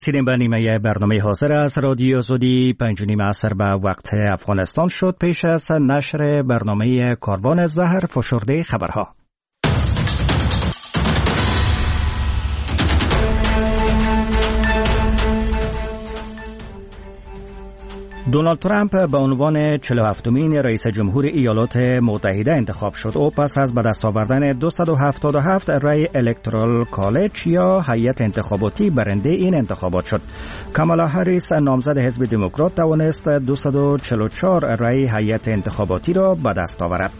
سیدیم به نیمه برنامه حاضر از رادیو زودی 5:30 عصر به وقت افغانستان شد. پیش از نشر برنامه کاروان زهر فشرده خبرها. دونالد ترامپ به عنوان 47مین رئیس جمهور ایالات متحده انتخاب شد. او پس از به دست آوردن 277 رای الکترال کالج یا هیئت انتخاباتی برنده این انتخابات شد. کامالا هریس نامزد حزب دموکرات توانست 244 رای هیئت انتخاباتی را به دست آورد.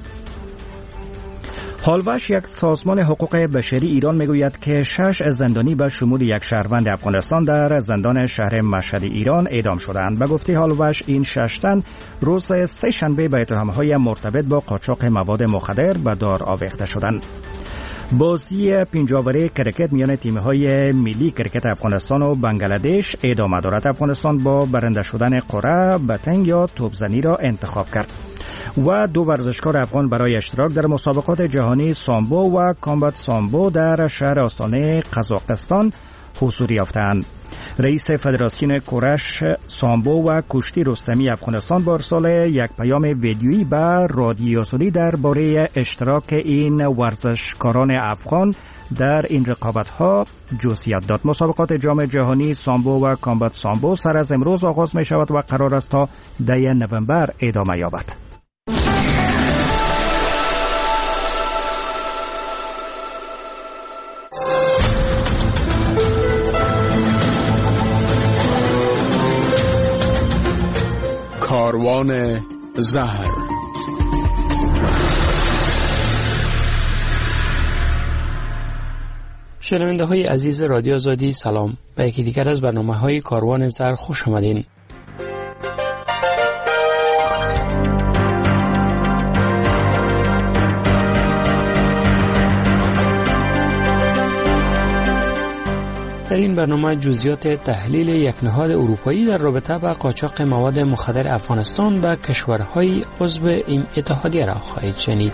هالوش، یک سازمان حقوق بشری ایران، میگوید که 6 زندانی به شمول یک شهروند افغانستان در زندان شهر مشهد ایران اعدام شدند. به گفته هالوش این 6 تن روز سه‌شنبه به اتهام‌های مرتبط با قاچاق مواد مخدر به دار آویخته شدند. بازی پنجاوره کرکت میان تیم‌های ملی کرکت افغانستان و بنگلادش ادامه دارد. افغانستان با برنده شدن قرعه بتنگ یا توپزنی را انتخاب کرد و 2 ورزشکار افغان برای اشتراک در مسابقات جهانی سامبو و کامبات سامبو در شهر آستانه قزاقستان حضور یافتند. رئیس فدراسیون کورش سامبو و کشتی رستمی افغانستان با ارسال یک پیام ویدیویی به رادیو سودی درباره اشتراک این ورزشکاران افغان در این رقابت‌ها جزئیات داد. مسابقات جام جهانی سامبو و کامبات سامبو سر از امروز آغاز می شود و قرار است تا 10 نوامبر ادامه یابد. کاروان زهر. شنونده های عزیز رادیو آزادی سلام. به یکی دیگر از برنامه های کاروان زهر خوش آمدین. در این برنامه جزئیات تحلیل یک نهاد اروپایی در رابطه با قاچاق مواد مخدر افغانستان به کشورهای عضو این اتحادیه را خواهید شنید.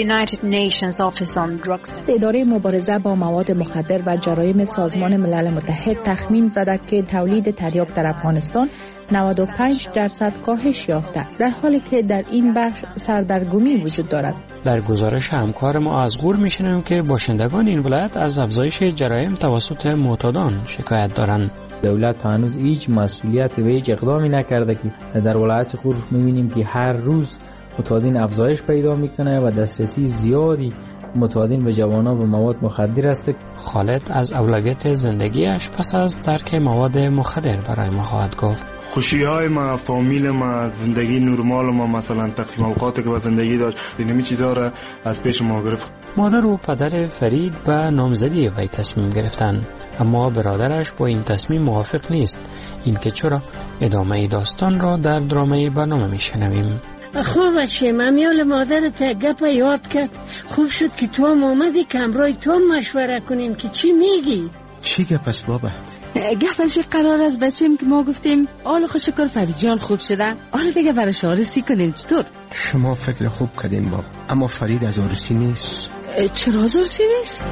اداره مبارزه با مواد مخدر و جرایم سازمان ملل متحد تخمین زده که تولید تریاک در افغانستان 95% کاهش یافته، در حالی که در این بخش سردرگمی وجود دارد. در گزارش همکار ما از غور می‌شنویم که باشندگان این ولایت از افزایش جرایم توسط معتادان شکایت دارند. دولت تا هنوز هیچ مسئولیت و هیچ اقدامی نکرده که در ولایت غور می‌بینیم که هر روز معتادین افزایش پیدا میکنه و دسترسی زیادی معتادین به جوانان به مواد مخدر است. خالد از اولویت زندگیش پس از ترک مواد مخدر برای ما خواهد گفت. خوشی‌های ما، فامیل ما، زندگی نرمال ما، مثلا تقسیم اوقاتی که با زندگی داشت، اینمی چیزا را از پیش ما گرفت. مادر و پدر فرید به نامزدی وی تصمیم گرفتند، اما برادرش با این تصمیم موافق نیست. این که چرا؟ ادامه داستان را در درامه برنامه میشنویم. خوب شیم، امیال مادرت گپ یاد کرد. خوب شد که تو هم آمدی که همراه تو مشوره کنیم که چی میگی. چی گپ است بابا؟ گپ از قرار از بچیم که ما گفتیم آل خوش شکر فرید جان خوب شده، آل دیگه برش آرسی کنیم. چطور؟ شما فکر خوب کردین بابا، اما فرید از آرسی نیست. چرا از آرسی نیست؟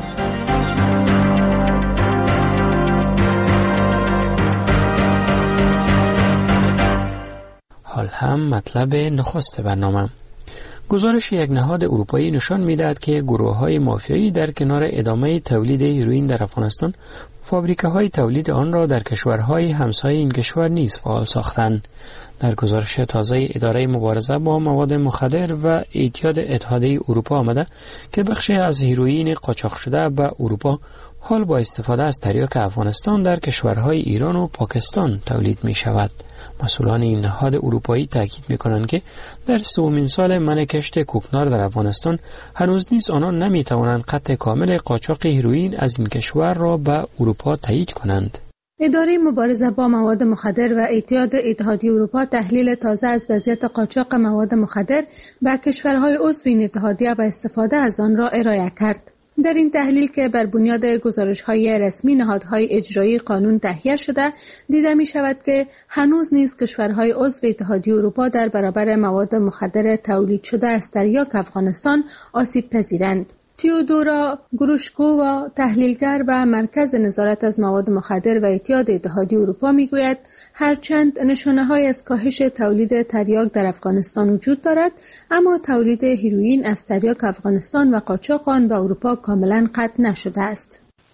حال هم مطلب نخست برنامه. گزارش یک نهاد اروپایی نشان می‌دهد که گروه‌های مافیایی در کنار ادامه تولید هیروئین در افغانستان، فابریکه‌های تولید آن را در کشورهای همسایه این کشور نیز فعال ساختند. در گزارش تازه اداره مبارزه با مواد مخدر و اعتیاد اتحادیه اروپا آمده که بخشی از هیروئین قاچاق شده به اروپا حال با استفاده از تریاک افغانستان در کشورهای ایران و پاکستان تولید می شود. مسئولان این نهاد اروپایی تاکید می کنند که در 3مین سال منع کشت کوکنار در افغانستان هنوز نیز آنان نمی توانند قطع کامل قاچاق هیروئین از این کشور را به اروپا تایید کنند. اداره مبارزه با مواد مخدر و اعتیاد اتحادیه اروپا تحلیل تازه از وضعیت قاچاق مواد مخدر به کشورهای عضو این اتحادیه و استفاده از آن را ارائه کرد. در این تحلیل که بر بنیاد گزارش‌های رسمی نهادهای اجرایی قانون تهیه شده، دیده می‌شود که هنوز نیز کشورهای عضو اتحادیه اروپا در برابر مواد مخدر تولید شده از تریاک افغانستان آسیب پذیرند. تیودورا گروشکووا، تحلیلگر و مرکز نظارت از مواد مخدر و اعتیاد اتحادیه اروپا میگوید هرچند نشانه‌های از کاهش تولید تریاک در افغانستان وجود دارد، اما تولید هیروئین از تریاک افغانستان و قاچاق آن به اروپا کاملا قطع نشده است.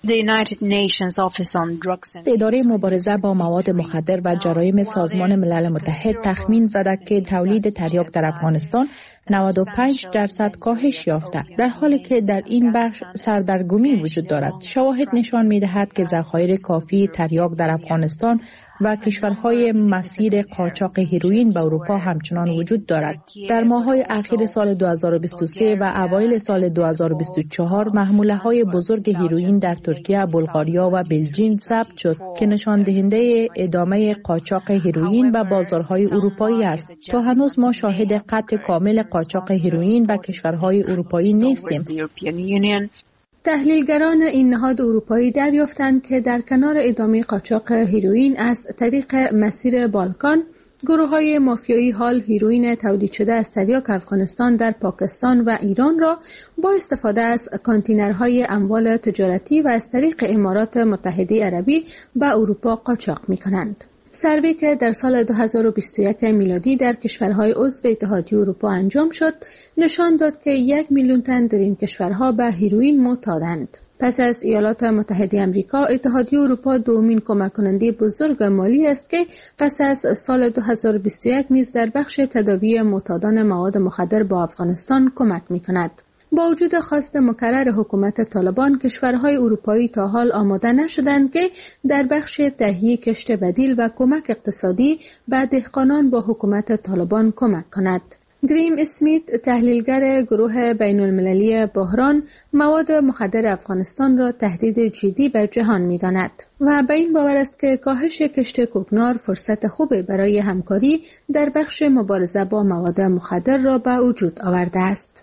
اداره مبارزه با مواد مخدر و جرایم سازمان ملل متحد تخمین زده که تولید تریاک در افغانستان 95% کاهش یافته، در حالی که در این بخش سردرگمی وجود دارد. شواهد نشان می‌دهد که ذخایر کافی تریاک در افغانستان و کشورهای مسیر قاچاق هیروئین به اروپا همچنان وجود دارد. در ماه‌های اخیر سال 2023 و اوایل سال 2024 محموله‌های بزرگ هیروئین در ترکیه، بلغاریا و بلژیم ثبت شد که نشان دهنده ادامه قاچاق هیروئین به بازارهای اروپایی است. تا هنوز ما شاهد قطع کامل قاچاق هیروئین به کشورهای اروپایی نیستیم. تحلیلگران این نهاد اروپایی دریافتند که در کنار ادامه قاچاق هیروئین از طریق مسیر بالکان، گروه‌های مافیایی حال هیروئین تولید شده از تریاک افغانستان در پاکستان و ایران را با استفاده از کانتینرهای اموال تجارتی و از طریق امارات متحده عربی به اروپا قاچاق می‌کنند. سروی که در سال 2021 میلادی در کشورهای عضو اتحادیه اروپا انجام شد، نشان داد که 1 میلیون تن در این کشورها به هیروئین معتادند. پس از ایالات متحده آمریکا، اتحادیه اروپا دومین کمک کننده بزرگ مالی است که پس از سال 2021 نیز در بخش تداوی معتادان مواد مخدر با افغانستان کمک می‌کند. با وجود خواست مکرر حکومت طالبان، کشورهای اروپایی تا حال آماده نشدند که در بخش تهیه کشت بدیل و کمک اقتصادی به دهقانان با حکومت طالبان کمک کند. گریم اسمیت، تحلیلگر گروه بین المللی بحران مواد مخدر افغانستان را تهدید جدی به جهان می‌داند و به این باور است که کاهش کشت کوکنار فرصت خوبی برای همکاری در بخش مبارزه با مواد مخدر را به وجود آورده است.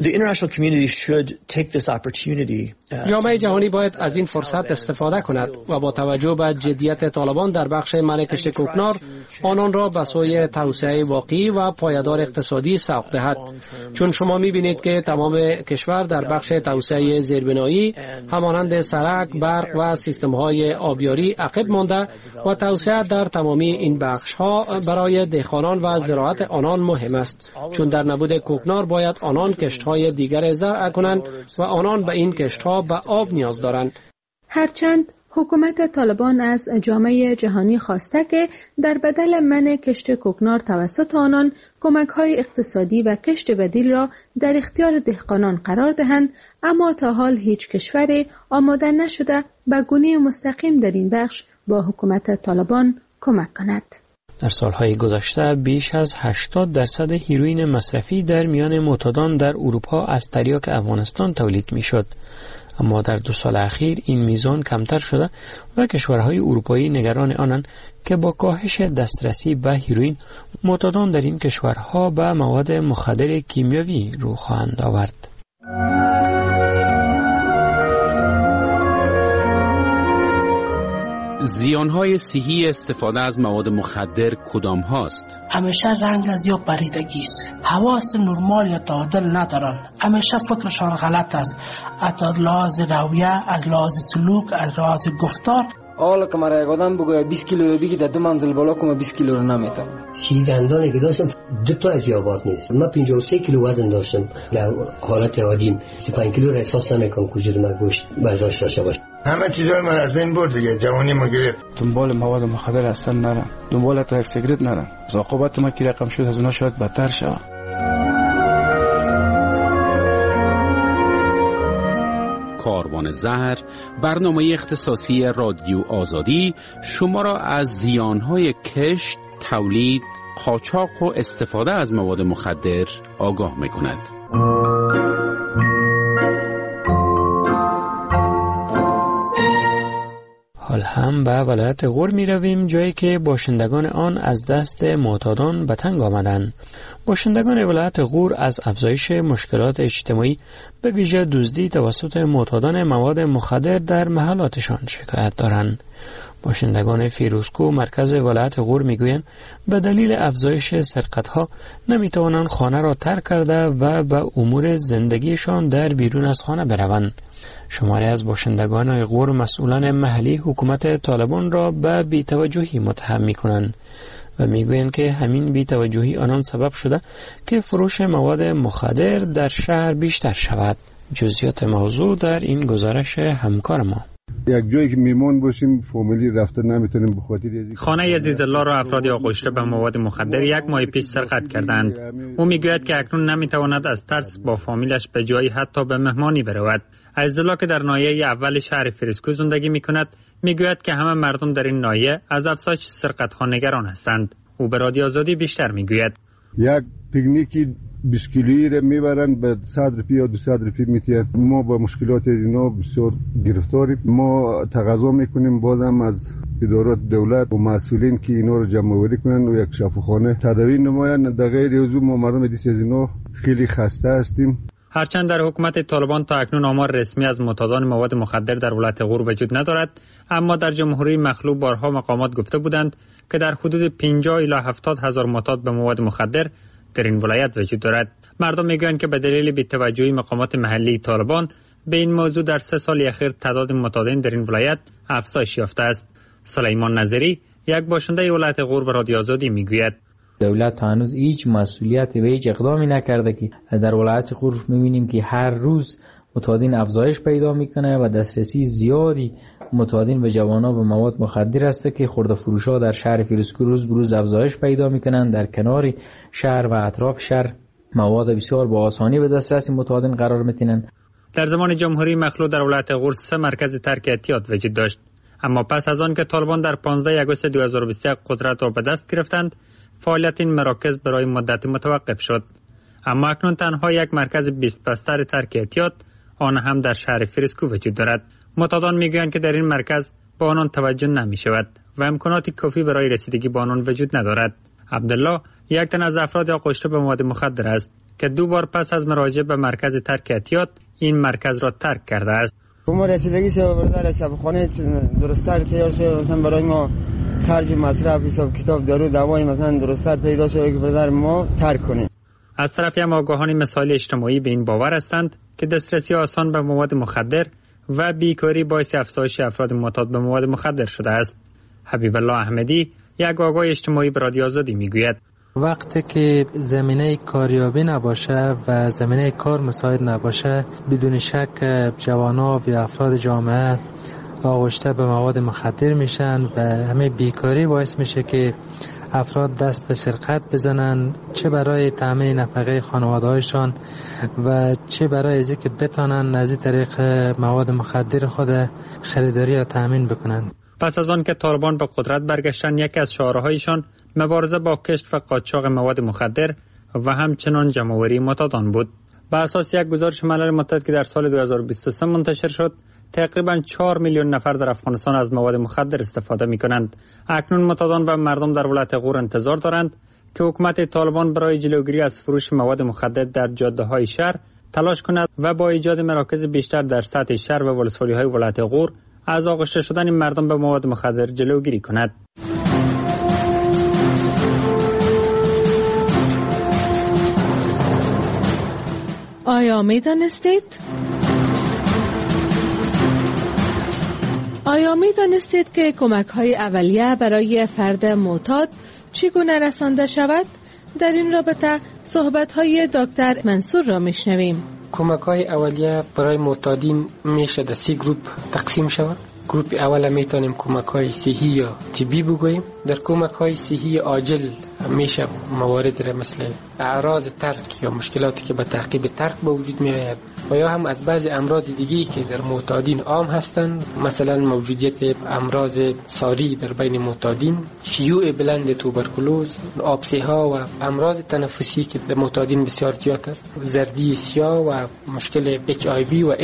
جامعه جهانی باید از این فرصت استفاده کند و با توجه به جدیت طالبان در بخش منع کشت کوکنار آنان را به سوی توسعه واقعی و پایدار اقتصادی سوق دهد، چون شما می‌بینید که تمام کشور در بخش توسعه زیربنایی همانند سرک، برق و سیستم‌های آبیاری عقب مانده و توسعه در تمامی این بخش‌ها برای دهقانان و زراعت آنان مهم است، چون در نبود کوکنار باید آنان کشت‌های دیگر زرع کنند و آنان به این کشت‌ها به آب نیاز دارند. هرچند حکومت طالبان از جامعه جهانی خواسته که در بدل منع کشت کوکنار توسط آنان کمک‌های اقتصادی و کشت بدیل را در اختیار دهقانان قرار دهند، اما تا حال هیچ کشوری آماده نشده به گونه مستقیم در این بخش با حکومت طالبان کمک کند. در سالهای گذشته بیش از 80% هیروئین مصرفی در میان معتادان در اروپا از تریاک افغانستان تولید میشد، اما در 2 سال اخیر این میزان کمتر شده و کشورهای اروپایی نگران آنند که با کاهش دسترسی به هیروئین معتادان در این کشورها به مواد مخدر کیمیاوی رو خواهند آورد. زیانهای صحی استفاده از مواد مخدر کدام هاست؟ همیشه رنگ از یا پریدگی است، حواس نرمال یا تعادل ندارن، همیشه فکرشان غلط است، از لحاظ رویه، از لحاظ سلوک، از لحاظ گفتار. حالا که مرا یک آدم بگوید 20 کیلو رو بگی در 2 منزل بالا کنم 20 کیلو رو نمیتونم. دندانی که داشتم 2 تا از یابات نیست. من 53 کیلو وزن داشتم در حالت عادیم. 35 کیلو را احساس نمیکنم که من گوشت برداشت داشته باشم. همه چیزای من از بین برد دیگه، جوانی ما گرفت. دنبال مواد مخدر اصلا نرم، دنبال تا یک سیگرت نرم. عاقبت ما که رقم شد از اونها شاید بدتر شود. کاروان زهر، برنامه اختصاصی رادیو آزادی شما را از زیانهای کشت، تولید، قاچاق و استفاده از مواد مخدر آگاه می‌کند. حال هم به ولایت غور می رویم، جایی که باشندگان آن از دست معتادان به تنگ آمدند. باشندگان ولایت غور از افزایش مشکلات اجتماعی به ویژه دزدی توسط معتادان مواد مخدر در محلاتشان شکایت دارند. باشندگان فیروزکوه مرکز ولایت غور میگویند به دلیل افزایش سرقت‌ها نمیتوانند خانه را ترک کرده و به امور زندگیشان در بیرون از خانه بروند. شماری از باشندگان غور مسئولان محلی حکومت طالبان را به بی‌توجهی متهم می‌کنند و میگویند که همین بی‌توجهی آنان سبب شده که فروش مواد مخدر در شهر بیشتر شود. جزئیات موضوع در این گزارش همکار ما. یک جایی که میمون باشیم فامیلی رفته نمیتونیم بخاطر خانه عزیز الله را افرادی آغشته به مواد مخدر 1 ماه پیش سرقت کردند. او میگوید که اکنون نمیتواند از ترس با فامیلش به جایی حتی به مهمانی برود. عزیز الله که در ناحیه اول شهر فیروزکوه زندگی میکند میگوید که همه مردم در این ناحیه از افزایش سرقت‌ها نگران هستند. او به رادیو آزادی بیشتر میگوید یک پیکنیکی 20 کیلویی را میبرند به 100 روپیه یا 200 روپیه میتیه. ما با مشکلات اینا بسیار گرفتاریم. ما تقاضا میکنیم بازم از ادارات دولت و مسئولین که اینا رو جمع آوری کنن و یک شفاخانه تداوی نمایند. در غیر از ما مردم دیس از اینا خیلی خسته هستیم. هرچند در حکومت طالبان تا اکنون آمار رسمی از معتادان مواد مخدر در ولایت غور وجود ندارد، اما در جمهوری مخلوع بارها مقامات گفته بودند که در حدود 50 الی 70 هزار معتاد به مواد مخدر در این ولایت وجود دارد. مردم میگویند که به دلیل بی‌توجهی مقامات محلی طالبان به این موضوع در 3 سال اخیر تعداد معتادین در این ولایت افزایش یافته است. سلیمان نظری یک باشنده ولایت غور به رادیو آزادی میگوید دولت تا هنوز هیچ مسئولیتی و هیچ اقدامی نکرده که در ولایت غور می‌بینیم که هر روز معتادین افزایش پیدا میکنه و دسترسی زیادی معتادین به جوانا به مواد مخدر است که خرده فروشا در شهر فیروزکوه روز به روز افزایش پیدا میکنن. در کنار شهر و اطراف شهر مواد بسیار با آسانی به دسترس معتادین قرار میتینن. در زمان جمهوری مخلوع در ولایت غور 3 مرکز ترک اعتیاد وجود داشت، اما پس از آن که طالبان در 15 آگوست 2021 قدرت را به دست گرفتند، فعالیت این مراکز برای مدت متوقف شد. اما اکنون تنها یک مرکز 20 بستر ترک اعتیاد، آن هم در شهر فیروزکوه وجود دارد. معتادان میگویند که در این مرکز به آنان توجه نمی شود و امکانات کافی برای رسیدگی به آنان وجود ندارد. عبدالله یک تن از افراد آغشته به مواد مخدر است که 2 بار پس از مراجعه به مرکز ترک اعتیاد این مرکز را ترک کرده است. ما رسیدگی شو برادر شفاخانه درست‌تر تیار شو، مثلا برای ما خرج مصرف حساب کتاب دارو دوای مثلا درست‌تر پیدا شو که برادر ما ترک کنیم. از طرفی هم آگاهان مسائل اجتماعی به این باور هستند که دسترسی آسان به مواد مخدر و بیکاری باعث افزایش افراد معتاد به مواد مخدر شده است. حبیب الله احمدی یک آگاه اجتماعی به رادیو آزادی میگوید وقتی که زمینه کاریابی نباشه و زمینه کار مساعد نباشه، بدون شک جوانا و افراد جامعه آغشته به مواد مخدر میشن و همه بیکاری باعث میشه که افراد دست به سرقت بزنن، چه برای تامین نفقه خانواده‌هایشان و چه برای از اینکه بتانن از این طریق مواد مخدر خود خریداری یا تامین بکنن. پس از آن که طالبان به قدرت برگشتن، یکی از شعارهایشان مبارزه با کشف و قاچاق مواد مخدر و همچنان جمع‌آوری معتادان بود. بر اساس یک گزارش ملل متحد که در سال 2023 منتشر شد، تقریباً 4 میلیون نفر در افغانستان از مواد مخدر استفاده می‌کنند. اکنون معتادان و مردم در ولایت غور انتظار دارند که حکومت طالبان برای جلوگیری از فروش مواد مخدر در جاده‌های شهر تلاش کند و با ایجاد مراکز بیشتر در سطح شهر و ولسوالی‌های ولایت غور از آغشته شدن مردم به مواد مخدر جلوگیری کند. آیا می دانستید که کمک‌های اولیه برای فرد معتاد چگونه رسانده شود؟ در این رابطه صحبت‌های دکتر منصور را میشنویم. کمک‌های اولیه برای معتادین میشه در 3 گروپ تقسیم شود. گروپ اول میتونیم کمک‌های صحی یا طبی بگوییم. در کمک‌های صحی عاجل میشه موارد مثل اعراض ترک یا مشکلاتی که به تعقیب ترک به وجود میآید و یا هم از بعضی امراض دیگه‌ای که در معتادین عام هستند، مثلا موجودیت امراض ساری در بین معتادین، شیوع بلند توبرکلوز، آبسه‌ها و امراض تنفسی که در معتادین بسیار زیاد است، زردی سیاه و مشکل HIV و ایدز.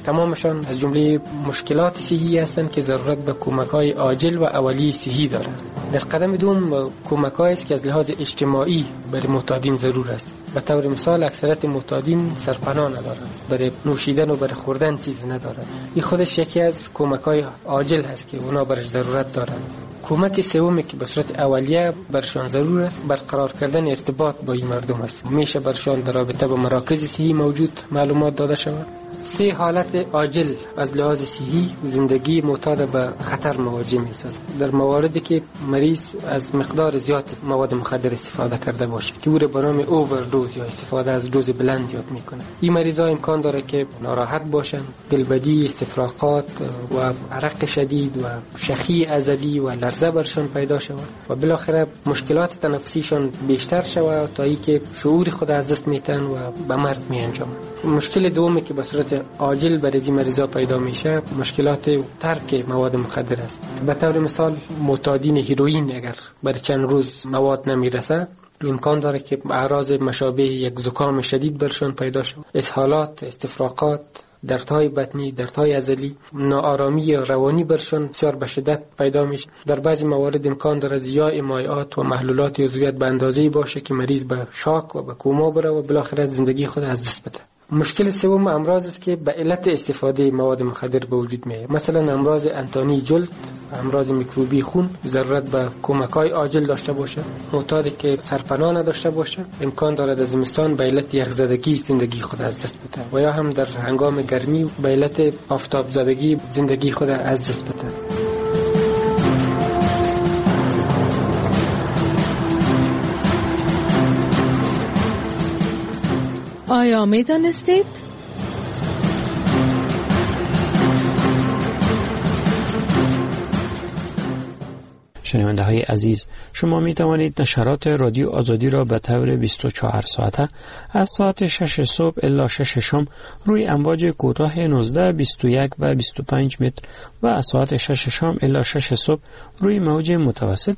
تمامشان از جمله مشکلات صحی هستند که ضرورت به کمک‌های عاجل و اولیه صحی دارند. در قدم دوم کمک‌هایی است که از لحاظ اجتماعی برای معتادین ضرور است. به طور مثال اکثریت معتادین سرپناه ندارند، برای نوشیدن و برای خوردن چیز ندارند. این خودش یکی از کمک‌های عاجل هست که اونا برش ضرورت دارند. کمک سومی که به صورت اولیه برشان ضرور است برقرار کردن ارتباط با این مردم است. میشه برشان در رابطه با مراکز صحی موجود معلومات داده شود. 3 حالت عاجل از لحاظ صحی زندگی معتاد به خطر مواجه می‌سازد. در مواردی که مریض از مقدار زیاد مواد مخدر استفاده کرده باشه که او را به نام اووردوز یا استفاده از دوز بلند یاد میکنه. این مریضا امکان داره که ناراحت باشن، دلبدی، استفراغات و عرق شدید و شخی ازلی و لرزه برشان پیدا شود و بالاخره مشکلات تنفسیشان بیشتر شود تا اینکه شعور خود از دست میتن و به مرگ میانجامند. مشکل دومی که به صورت عاجل برای این مریضا پیدا میشه مشکلات ترک مواد مخدر است. به طور مثال معتادین هیروئین اگر برای چند روز مواد نمیرسه امکان داره که اعراض مشابه یک زکام شدید برشان پیدا شود، اسهالات، استفراغات، دردهای بطنی، دردهای عضلی، ناآرامی روانی برشان بسیار به شدت پیدا میشه. در بعضی موارد امکان داره ضیاع مایعات و محلولات عضویت به اندازه‌ای باشه که مریض به شاک و به کوما بره و بالاخره زندگی خود از دست بده. مشکل سوم امراض است که به علت استفاده مواد مخدر به وجود میاد. مثلا امراض انتانی جلد، امراض میکروبی خون ضرورت به کمک‌های عاجل داشته باشه. معتادی که سرپناه نداشته باشه امکان دارد از زمستان به علت یخزدگی زندگی خود از دست بده و یا هم در هنگام گرمی به علت آفتاب زدگی زندگی خود از دست بده. آیا می دانستید؟ شنونده های عزیز، شما می توانید نشرات رادیو آزادی را به طور 24 ساعته از ساعت 6 صبح الی 6 شام روی امواج کوتاه 19، 21 و 25 متر و از ساعت 6 شام الی 6 صبح روی موج متوسط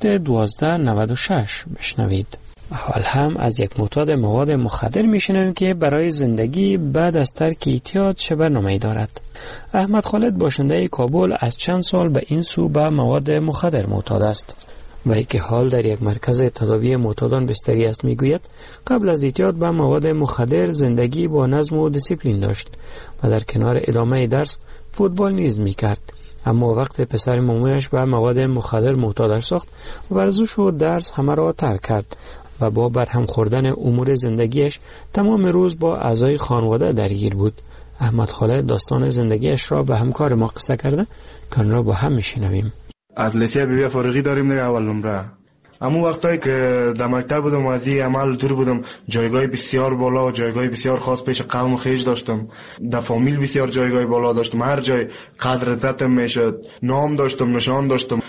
1296 بشنوید. حال هم از یک معتاد مواد مخدر میشنویم که برای زندگی بعد از ترک اعتیاد چه برنامه‌ای دارد. احمد خالد باشنده کابل از چند سال به این سو به مواد مخدر معتاد است. وی که حال در یک مرکز تداوی معتادان بستری است میگوید قبل از اعتیاد به مواد مخدر زندگی با نظم و دیسیپلین داشت و در کنار ادامه درس فوتبال نیز میکرد. اما وقت پسر مامویش به مواد مخدر معتادش ساخت، ورزش و درس همه را ترک کرد و با برهم خوردن امور زندگیش تمام روز با اعضای خانواده درگیر بود. احمد خالد داستان زندگیش را به همکار ما قصه کرده که آن را با هم میشنویم. از لیسه بی فارغی داریم دیگه اول نمره. اما وقتی که در مکتب بودم و از این عمل دور بودم جایگاه بسیار بالا و جایگاه بسیار خاص پیش قوم خیش داشتم. در فامیل بسیار جایگاه بالا داشتم، هر جای قدر عزتم میشد، نام داشتم، نشان داشتم.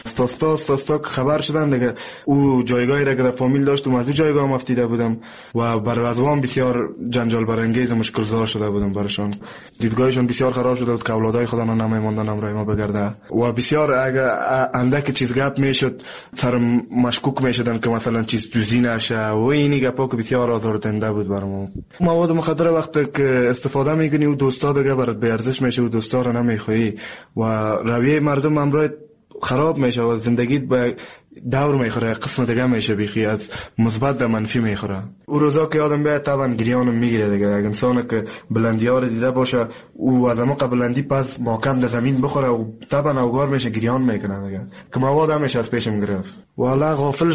ستا که خبر شدن دیگه او جایگاهی را که در فامیل داشتم از او جایگاه مفتیده بودم و بر وضعم بسیار جنجال برانگیز و مشکل‌زا شده بودم برشان. دیدگاهشون بسیار خراب شده بود که اولادای خدا نمیموندن امرای ما بگرده و بسیار اگه اندک چیز گپ میشد سرم مشکوک میشدن که مثلا چیز دوزی نشه و اینی گپا که بسیار آزاردهنده بود برام. مواد مخدر وقتی که استفاده میکنی و دوستا دیگه برات به ارزش میشه و دوستا رو نمیخوایی و رویه مردم امروز خراب میشه و زندگیت به دور میخوره، قسم دیگه میشه بیخی از مثبت به منفی میخوره. او روزا که آدم بیاد طبعا گریانم میگیره دیگه. اگه انسان که بلندی ها رو دیده باشه او از اما بلندی پس محکم در زمین بخوره و طبعا اوگار میشه گریان میکنه دیگه که مواد همیشه از پیشم گرفت. والا غافل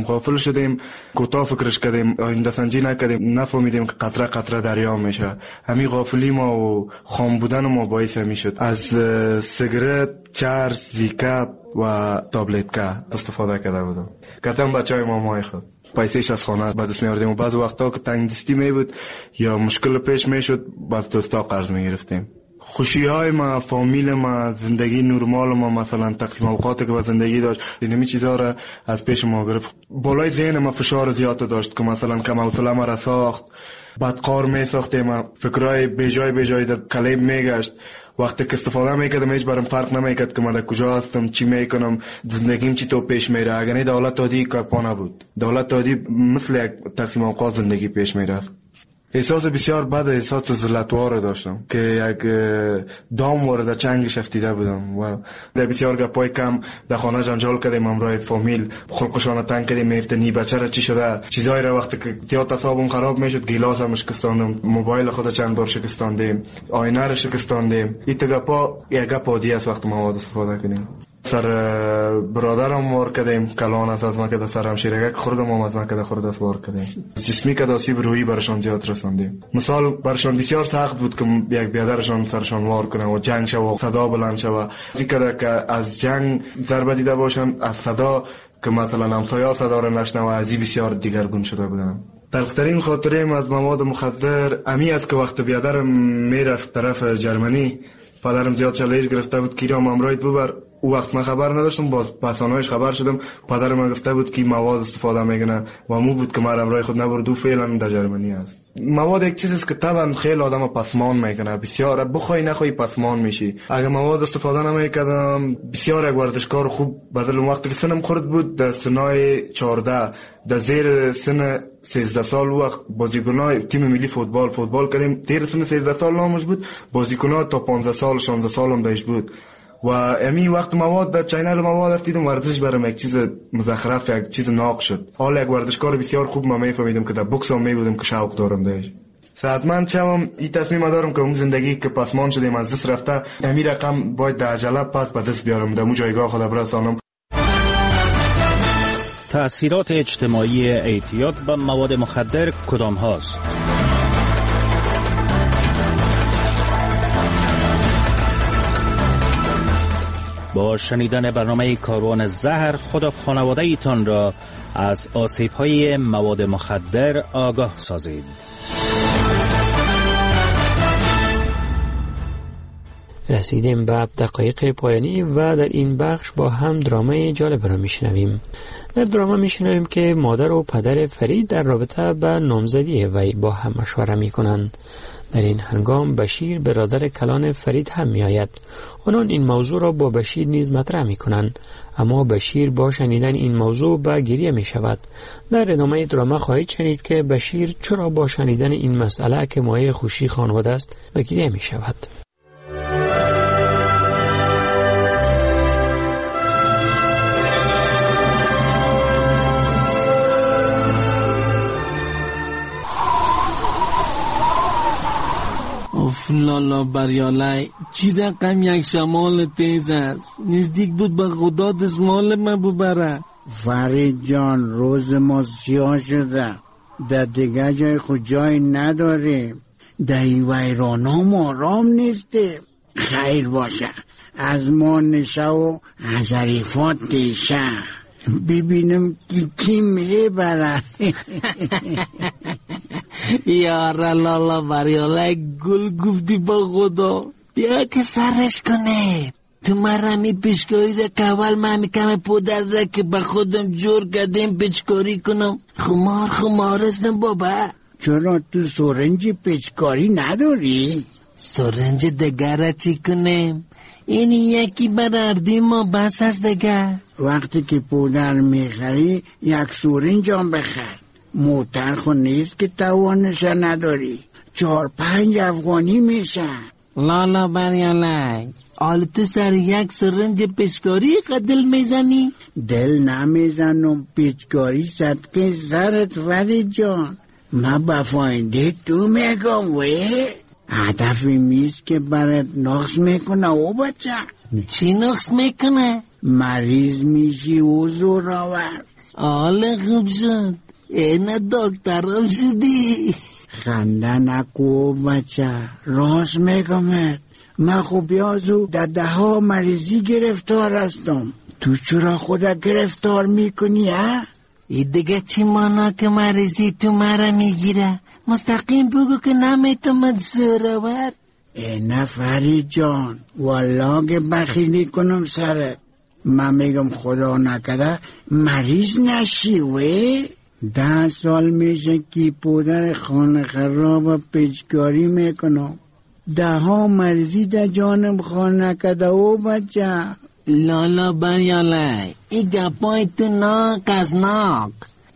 شدیم کوتاه فکرش کردیم، آینده سنجی نکردیم، نفهمیدیم که قطره قطره دریا میشه. همین غافلی ما و خام بودن ما باعث میشد از سیگرت، چرس، زیکاپ و تابلت که استفاده کرده بودم. کتم بچهای مامای خود پیسهش از خانه به دست می‌آوردیم و بعض وقتا که تنگ دستی می بود یا مشکل پیش میشد باز دوستا قرض می‌گرفتیم. خوشی‌های ما، فامیل ما، زندگی نرمال ما، مثلا تقسیم اوقاتی که با زندگی داشت، اینمی چیزا را از پیش ما گرفت. بالای ذهن ما فشار زیاد داشت که مثلا کم حوصله ما را ساخت، بدقار می‌ساختیم، فکرای بیجای در کلیم میگشت. وقتی که استفاده میکردم هیچ برام فرق نمیکرد که من در کجا هستم، چی میکنم، زندگیم چی تو پیش میره. اگر نه دولت دادی که پا نبود، دولت دادی مثل یک تقسیم اوقات زندگی پیش میرفت. احساس بسیار بد، احساس ذلتوار داشتم که یک دام وارد چنگش افتیده بودم و در بسیار گپای کم در خانه جنجال کردیم، همراه فامیل خلقشان تنگ کردیم، میفتنی بچه را چی شده چیزایی را وقتی که تیات حسابم خراب میشد گیلاس هم شکستاندم، موبایل خود چند بار شکستاندیم، آینه را شکستاندیم. این گپا یک گپ عادی است وقتی مواد استفاده کنیم. سر برادرم وار کردیم، کلان است از ما که در سرم شیرگک خوردم هم از ما که در خورد است وار کردیم. جسمی که آسیب روحی برشان زیاد رساندیم. مثال برشان بسیار سخت بود که یک بیادرشان سرشان وار کنه و جنگ شد و صدا بلند شد. ذکر که از جنگ ضربه دیده باشن، از صدا که مثلا همسایه‌ها صدا را نشنوه، از این بسیار دیگرگون شده بودن. تلخترین خاطرم از مواد مخدر امی است که وقت بیادرم میرفت طرف جرمنی، پدرم زیاد چالش گرفته بود که ایرام امرایت ببر. او وقت من خبر نداشتم، باز پسانایش خبر شدم. پدرم گفته بود که مواد استفاده میکنه و مو بود که من امرای خود نبرد و فعلا در جرمنی است. مواد یک چیزی است که طبعا خیلی آدم پسمان میکنه، بسیار بخوای نخوای پسمان میشی. اگه مواد استفاده نمیکردم بسیار یک ورزشکار خوب بدل وقتی که سنم خورد بود در سنای 14 در زیر سن 13 سال وقت بازیکنای تیم ملی فوتبال کردیم. زیر سن 13 سال نامش بود، بازیکن‌ها تا 15 سال 16 سال هم داشت بود. و امی وقت مواد در چینل مواد افتیدم، ورزش برام یک چیز مزخرف، یک چیز ناق شد. حالا یک ورزشکار بسیار خوب ما میفهمیدم که در بوکس هم میبودم که شوق دارم داشت. صحتمند شوم، این تصمیم دارم که اون زندگی که پسمان شدیم از دست رفته، امی رقم باید در عجله پس به دست بیارم، در اون جایگاه خود برسانم. تأثیرات اجتماعی اعتیاد به مواد مخدر کدام هاست؟ با شنیدن برنامه کاروان زهر خود و خانواده ایتان را از آسیب‌های مواد مخدر آگاه سازید. رسیدیم به دقایق پایانی و در این بخش با هم درامای جالب را میشنویم. در دراما میشنویم که مادر و پدر فرید در رابطه به نامزدی وی با هم مشوره میکنند. در این هنگام بشیر برادر کلان فرید هم می آید. آنان این موضوع را با بشیر نیز مطرح می کنند، اما بشیر با شنیدن این موضوع به گریه می شود. در ادامه دراما خواهید شنید که بشیر چرا با شنیدن این مسئله که مایه خوشی خانواده است به گریه می شود. لالا بریالای چی رقم یک شمال تیز است، نزدیک بود به خدا دستمال من ببره. فرید جان روز ما سیاه شده، در دیگه جای خود جای نداریم، در این ویرانا ما آرام نیستیم. خیر باشه از ما نشه و از عریفات دیشه، ببینم کی میبره. یاره لالا بریاله گل گفتی با خدا، بیا که سرش کنه. تو مرمی پیشکاری را که اول من میکم پودر را که به خودم جور کردیم پیچکاری کنم. خمار هستم بابا. چرا تو سرنج پیچکاری نداری؟ سرنج دگر را چی کنم؟ این یکی براردی ما بس هست دگر. وقتی که پودر میخری یک سرنج هم بخر، موتر خود نیست که توانش نداری، 4-5 افغانی میشه. لالا بریالک حال تو سر یک سرنج پیچکاری قدل میزنی؟ دل نمیزنم، پیچکاری صدقه سرت فرید جان. من به فایده تو میگم وی هدف میست که برات نقص میکنه او بچه. چی نقص میکنه؟ مریض میشی و زور آور. حال خوب شد، اینه دکترم شدی. خنده نکو بچه، راست میگمت. من خوب یازو در 10 مریضی گرفتار هستم، تو چرا خودت گرفتار میکنی ها؟ این دیگه چی مانا که مریضی تو مرا میگیره؟ مستقیم بگو که نمیتومد زورآور. نه فرید جان والله که بخیلی کنم سرت. من میگم خدا نکرده مریض نشی وی. 10 سال میشه که پودر خانه خراب پیچکاری میکنم، 10 مریضی در جانم خانه کده او بچه. لالا بریاله ای گپای تو ناک از ناک.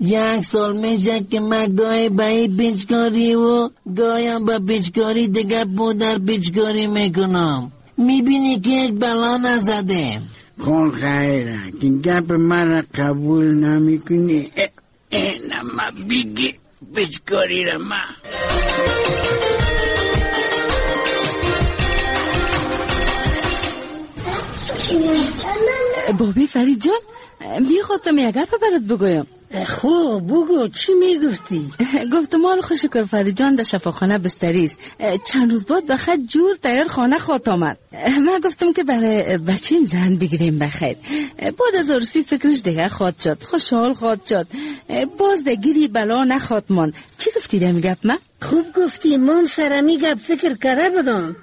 1 سال میشه که من گاهی به این بیچکاری و گاهیم به بیچکاری دیگه پدر بیچکاری میکنم. میبینی که هیچ بلا نزده. خون خیره که گپ من قبول نمیکنی. اینا ما بگی بیچکاری را ما. بابی فرید جان، میخواستم یک گپ برات بگویم. خوب بگو، چی میگفتی؟ گفتم حال خوش شکر فرید جان در شفاخانه بستری است. چند روز بعد بخیر جور تیار خانه خواهد آمد. من گفتم که برای بچیم زن بگیریم بخیر. بعد از عروسی فکرش دیگه خواهد شد، خوشحال خواهد شد، باز دگیری بلا نخواهد ماند. چی گفتی دم گپ من؟ خوب گفتی، من سرمی گپ فکر کرده بدم.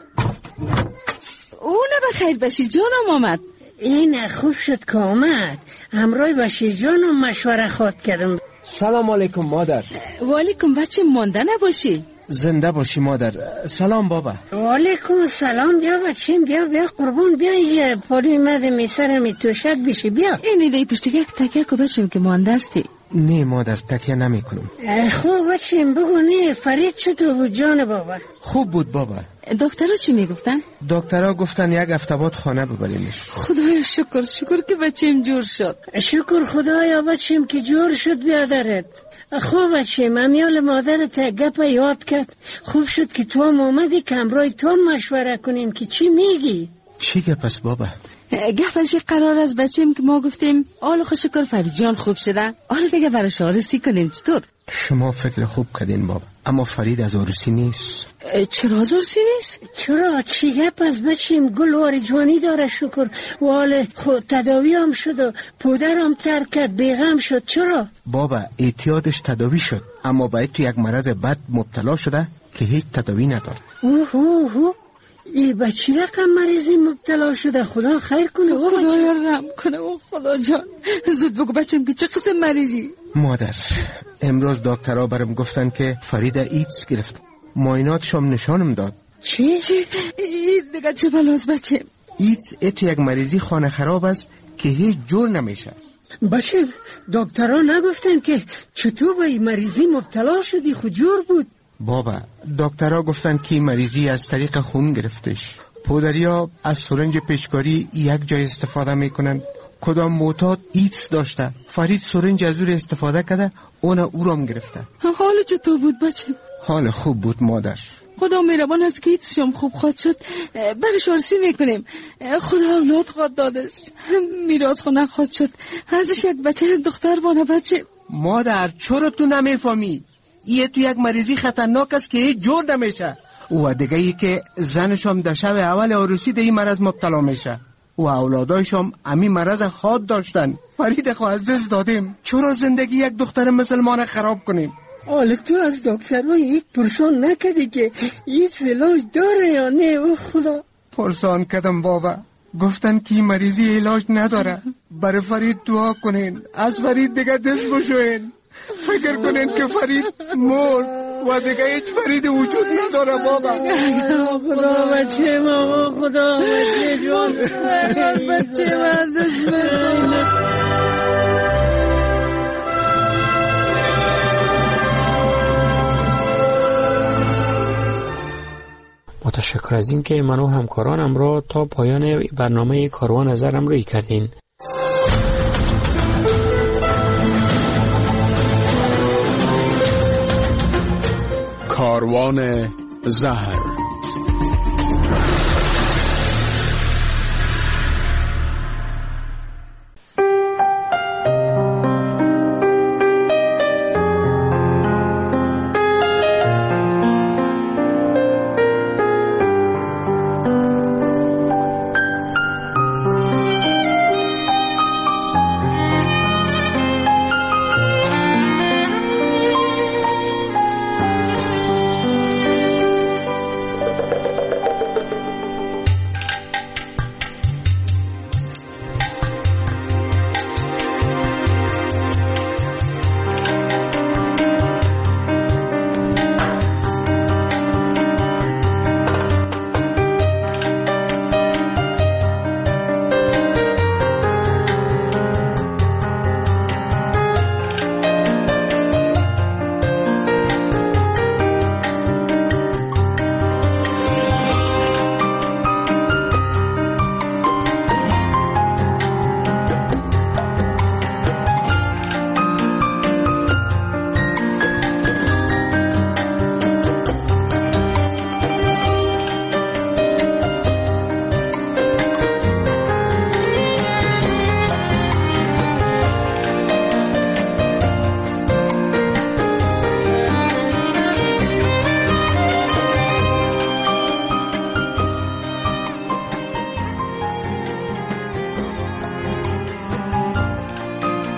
اونه بخیر بشی جانم آمد. این خوب شد که آمد. همراه باشی جانم مشوره خواد کردم. سلام علیکم مادر. و علیکم بچه، مانده نباشی. زنده باشی مادر. سلام بابا. و علیکم سلام. بیا بچیم، بیا قربان، بیا یه پاری مده میسر می توشک بشی. بیا این دی پشت یک تکیه که بچیم که مانده استی. نه مادر، تکیه نمی کنم. خوب بچیم بگو. نه فرید چطور بود جان بابا؟ خوب بود بابا. دکترها چی میگفتن؟ دکترها گفتن 1 هفته بعد خانه ببریمش. خدایا شکر که بچیم جور شد. شکر خدایا بچیم که جور شد بیادرت. خوب بچیم، امیال مادرت گپ یاد کرد. خوب شد که تو هم اومدی که همراه تو مشوره کنیم که چی میگی. چی گپ است بابا؟ گپ از یک قرار از بچیم که ما گفتیم آل خوش شکر فرید جان خوب شده، آل دیگه برش آرسی کنیم. چطور؟ شما فکر خوب کردین بابا، اما فرید از آرسی نیست. چرا از آرسی نیست؟ چرا؟ چی گپ از بچیم؟ گل جوانی داره شکر و حال خود تداوی هم شد و پدر هم ترک کرد، بیغم شد. چرا؟ بابا اعتیادش تداوی شد، اما باید تو یک مرض بد مبتلا شده که هیچ تداوی ندارد. ای بچی رقم مریضی مبتلا شده. خدا خیر کنه. خدا رحم کنه. خدا جان زود بگو بچم که چه قسم مریضی؟ مادر امروز دکترها برام گفتن که فرید ایدز گرفت. معایناتش هم نشانم داد. چی؟ ایدز دیگه چه بلاست بچه؟ ایدز یک مریضی خانه خراب است که هیچ جور نمیشه. بچه دکترها نگفتن که چطور به این مریضی مبتلا شدی؟ خود جور بود. بابا دکترها گفتن که مریضی از طریق خون گرفتش. پدریا از سرنج پیشکاری یک جای استفاده میکنن. کدام معتاد ایدز داشته، فرید سرنج از او استفاده کرده، اون او را هم گرفته. حال چطور بود بچه؟ حال خوب بود مادر. خدا مهربان است که ایدز شما خوب خواهد شد. برش آرسی میکنیم. خدا اولاد خواهد دادش، میراث خود نخواهد شد، ازش یک بچه دختر بانه. بچه مادر چرا تو نمیفهمی؟ یه تو یک مریضی خطرناک است که هیچ جور نمیشه. و دیگه ای که زنش هم در شب اول عروسی در این مرض مبتلا میشه و اولادایش هم همین مرض خود داشتن. فرید خو از دست دادیم. چرا زندگی یک دختر مسلمان خراب کنیم؟ حالا تو از دکترهای هیچ پرسان نکردی که هیچ علاج داره یا نه؟ او خدا پرسان کردم بابا، گفتن که مریضی علاج نداره. برای فرید دعا کنین، از فرید دیگه دست بشوین. فکر کنین که فرید مرد و دیگه هیچ فرید وجود نداره بابا. خدا بچه ما، خدا بچه جان، بچه من دست بزنه. متشکر از این که من و همکارانم را تا پایان برنامه کاروان زر همراهی کردین. کاروان زهر.